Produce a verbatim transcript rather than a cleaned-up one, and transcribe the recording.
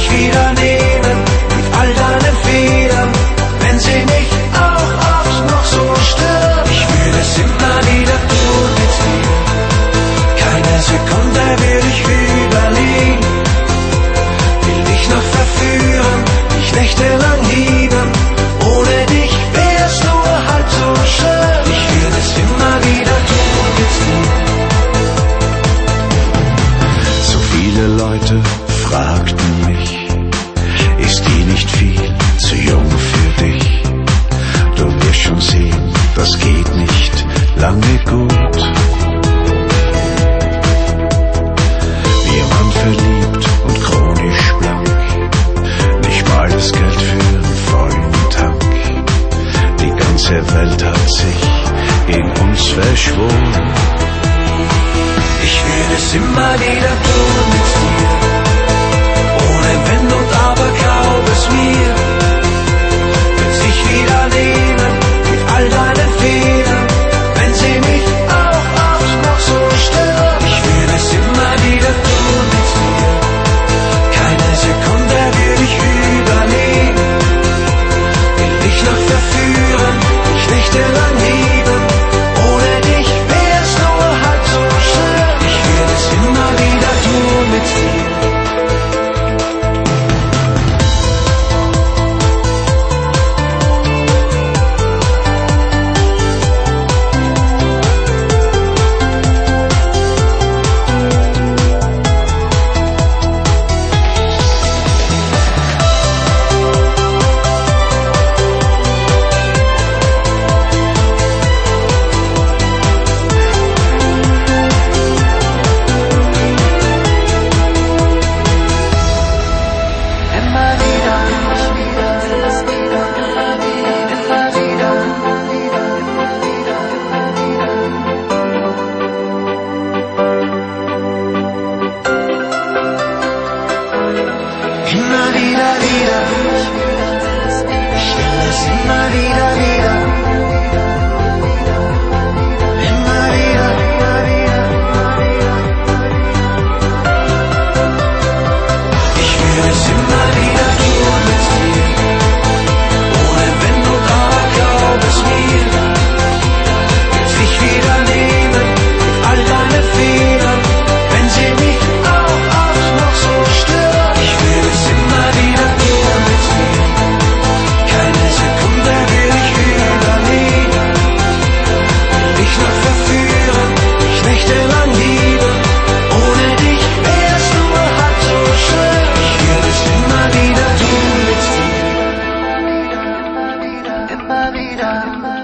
dich wieder nehmen mit all deinen Fehlern, wenn sie mich auch oft noch so stören. Ich würde es immer wieder tun mit dir, keine Sekunde würde ich überlegen. Will dich noch verführen, dich nächtelang lieben, ohne dich wär's nur halb so schön. Ich würde es immer wieder tun mit dir. So viele Leute fragten mich, ist die nicht viel zu jung für dich? Du wirst schon sehen, das geht nicht lange gut. Wir waren verliebt und chronisch blank, nicht mal das Geld für einen vollen Tank. Die ganze Welt hat sich gegen uns verschworen. Ich würde es immer wieder tun mit dir, ohne Wenn und Aber, glaub es mir. Wird sich wieder nehmen mit all deinen Fehlern, wenn sie mich auch oft noch so stören. Ich würde es immer wieder tun mit dir, keine Sekunde würde ich überlegen. Will dich noch verführen, dich nächtelang lieben, ohne dich wär's nur halb so schön. Ich würde es immer wieder tun mit dir. Immer wieder, wieder, ich will es immer wieder, wieder, immer wieder, immer wieder, ich will es immer wieder tun mit dir, ohne Wenn und Aber, glaub es mir. Wird sich wieder nehmen mit all deinen Fehlern, wenn sie mich auch oft noch so stören. Ich will es immer wieder tun mit dir, keine Sekunde will ich überlegen. Will dich noch verführen, dich nächtelang lieben, ohne dich wär's nur halb so schön. Ich will es immer wieder tun mit dir, immer wieder, immer wieder.